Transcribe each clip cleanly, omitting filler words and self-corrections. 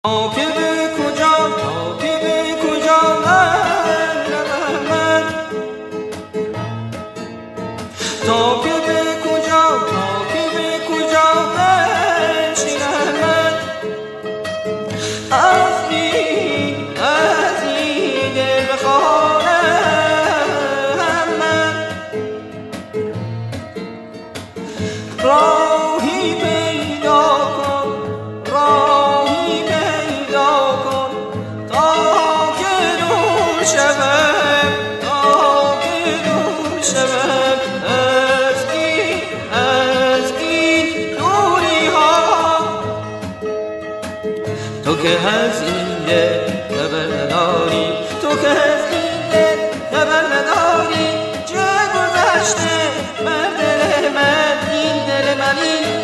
تا که به کجا من تا که به کجا بنشینم من از این دل بخوانم من راهی پیدا کن تا که دور شوم از این دوری ها تو که از این دل خبر نداری چه گذشته بر دل من این دل من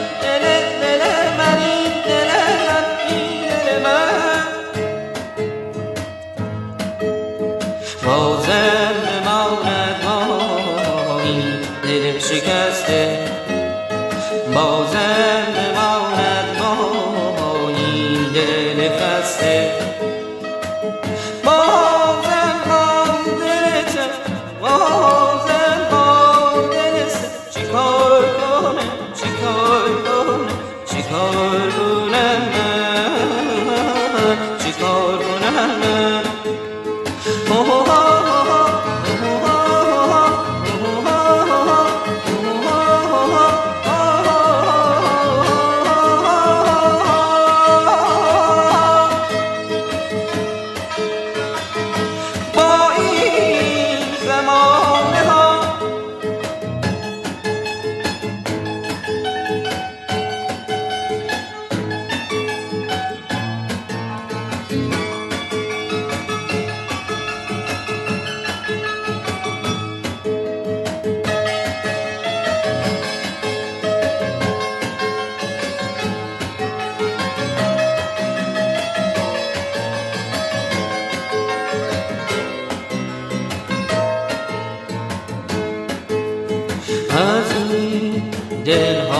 بازم بماند با این دل شکسته بازم بماند با این دل خسته بازم با دلت چیکار کنم از این دل